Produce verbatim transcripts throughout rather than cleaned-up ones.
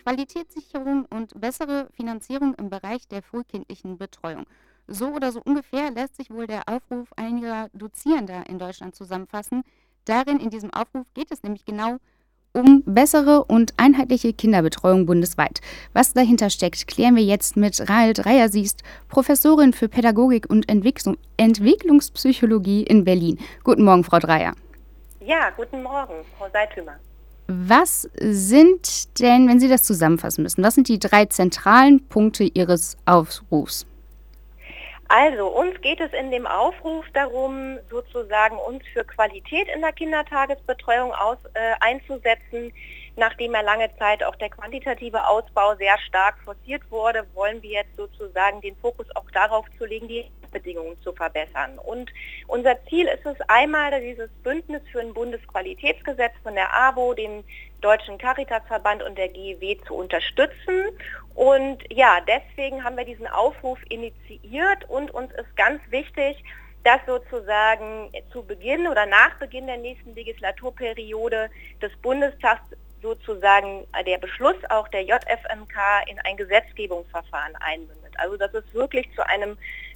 Qualitätssicherung und bessere Finanzierung im Bereich der frühkindlichen Betreuung. So oder so ungefähr lässt sich wohl der Aufruf einiger Dozierender in Deutschland zusammenfassen. Darin, in diesem Aufruf, geht es nämlich genau um bessere und einheitliche Kinderbetreuung bundesweit. Was dahinter steckt, klären wir jetzt mit Rahel Dreyer. Sie ist Professorin für Pädagogik und Entwicklung, Entwicklungspsychologie in Berlin. Guten Morgen, Frau Dreyer. Ja, guten Morgen, Frau Seithümer. Was sind denn, wenn Sie das zusammenfassen müssen, was sind die drei zentralen Punkte Ihres Aufrufs? Also, uns geht es in dem Aufruf darum, sozusagen uns für Qualität in der Kindertagesbetreuung aus, äh, einzusetzen. Nachdem ja lange Zeit auch der quantitative Ausbau sehr stark forciert wurde, wollen wir jetzt sozusagen den Fokus auch darauf zu legen, die Bedingungen zu verbessern. Und unser Ziel ist es einmal, dieses Bündnis für ein Bundesqualitätsgesetz von der A W O, dem Deutschen Caritasverband und der G E W zu unterstützen. Und ja, deswegen haben wir diesen Aufruf initiiert und uns ist ganz wichtig, dass sozusagen zu Beginn oder nach Beginn der nächsten Legislaturperiode des Bundestags sozusagen der Beschluss auch der J F M K in ein Gesetzgebungsverfahren einmündet. Also dass es wirklich zu einem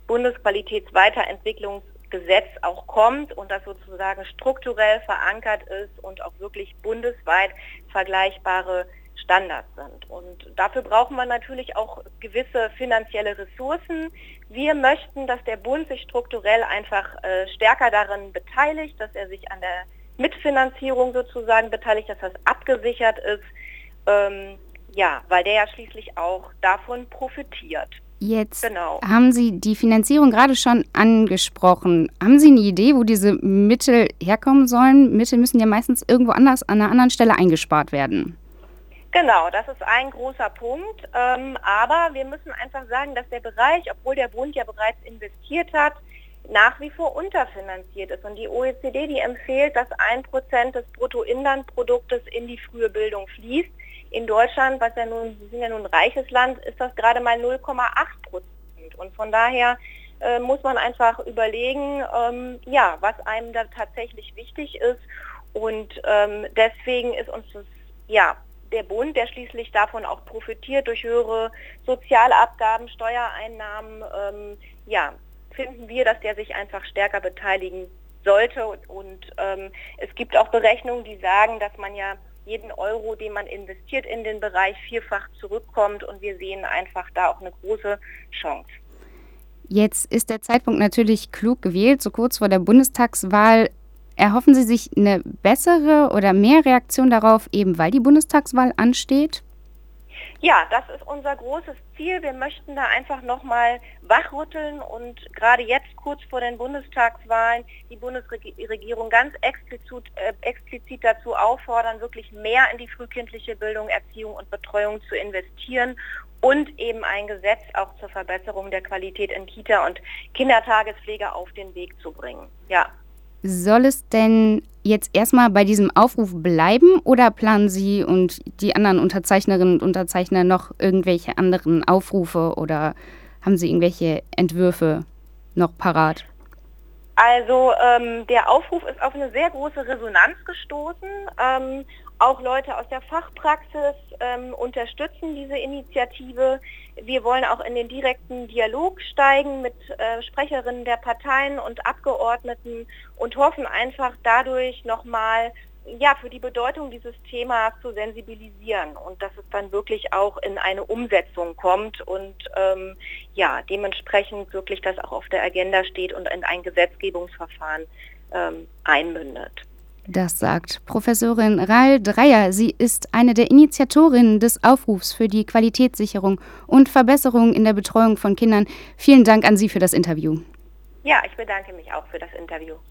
Bundesqualitätsweiterentwicklungsgesetz auch kommt und das sozusagen strukturell verankert ist und auch wirklich bundesweit vergleichbare Standards sind. Und dafür brauchen wir natürlich auch gewisse finanzielle Ressourcen. Wir möchten, dass der Bund sich strukturell einfach äh, stärker daran beteiligt, dass er sich an der Mitfinanzierung sozusagen beteiligt, dass das abgesichert ist, ähm, ja, weil der ja schließlich auch davon profitiert. Jetzt genau. Haben Sie die Finanzierung gerade schon angesprochen. Haben Sie eine Idee, wo diese Mittel herkommen sollen? Mittel müssen ja meistens irgendwo anders an einer anderen Stelle eingespart werden. Genau, das ist ein großer Punkt. Ähm, aber wir müssen einfach sagen, dass der Bereich, obwohl der Bund ja bereits investiert hat, nach wie vor unterfinanziert ist. Und die O E C D, die empfiehlt, dass ein Prozent des Bruttoinlandproduktes in die frühe Bildung fließt. In Deutschland, was ja nun, wir sind ja nun ein reiches Land, ist das gerade mal null Komma acht Prozent. Und von daher äh, muss man einfach überlegen, ähm, ja, was einem da tatsächlich wichtig ist. Und ähm, deswegen ist uns das, ja, der Bund, der schließlich davon auch profitiert durch höhere Sozialabgaben, Steuereinnahmen, ähm, ja, finden wir, dass der sich einfach stärker beteiligen sollte. Und, und ähm, es gibt auch Berechnungen, die sagen, dass man ja jeden Euro, den man investiert in den Bereich, vierfach zurückkommt. Und wir sehen einfach da auch eine große Chance. Jetzt ist der Zeitpunkt natürlich klug gewählt, so kurz vor der Bundestagswahl. Erhoffen Sie sich eine bessere oder mehr Reaktion darauf, eben weil die Bundestagswahl ansteht? Ja, das ist unser großes Ziel. Wir möchten da einfach nochmal wachrütteln und gerade jetzt kurz vor den Bundestagswahlen die Bundesregierung ganz explizit, äh, explizit dazu auffordern, wirklich mehr in die frühkindliche Bildung, Erziehung und Betreuung zu investieren und eben ein Gesetz auch zur Verbesserung der Qualität in Kita und Kindertagespflege auf den Weg zu bringen. Ja. Soll es denn jetzt erstmal bei diesem Aufruf bleiben oder planen Sie und die anderen Unterzeichnerinnen und Unterzeichner noch irgendwelche anderen Aufrufe oder haben Sie irgendwelche Entwürfe noch parat? Also ähm, der Aufruf ist auf eine sehr große Resonanz gestoßen. Ähm, auch Leute aus der Fachpraxis ähm, unterstützen diese Initiative. Wir wollen auch in den direkten Dialog steigen mit äh, Sprecherinnen der Parteien und Abgeordneten und hoffen einfach dadurch nochmal ja, für die Bedeutung dieses Themas zu sensibilisieren und dass es dann wirklich auch in eine Umsetzung kommt und ähm, ja, dementsprechend wirklich das auch auf der Agenda steht und in ein Gesetzgebungsverfahren ähm, einmündet. Das sagt Professorin Rahel Dreyer. Sie ist eine der Initiatorinnen des Aufrufs für die Qualitätssicherung und Verbesserung in der Betreuung von Kindern. Vielen Dank an Sie für das Interview. Ja, ich bedanke mich auch für das Interview.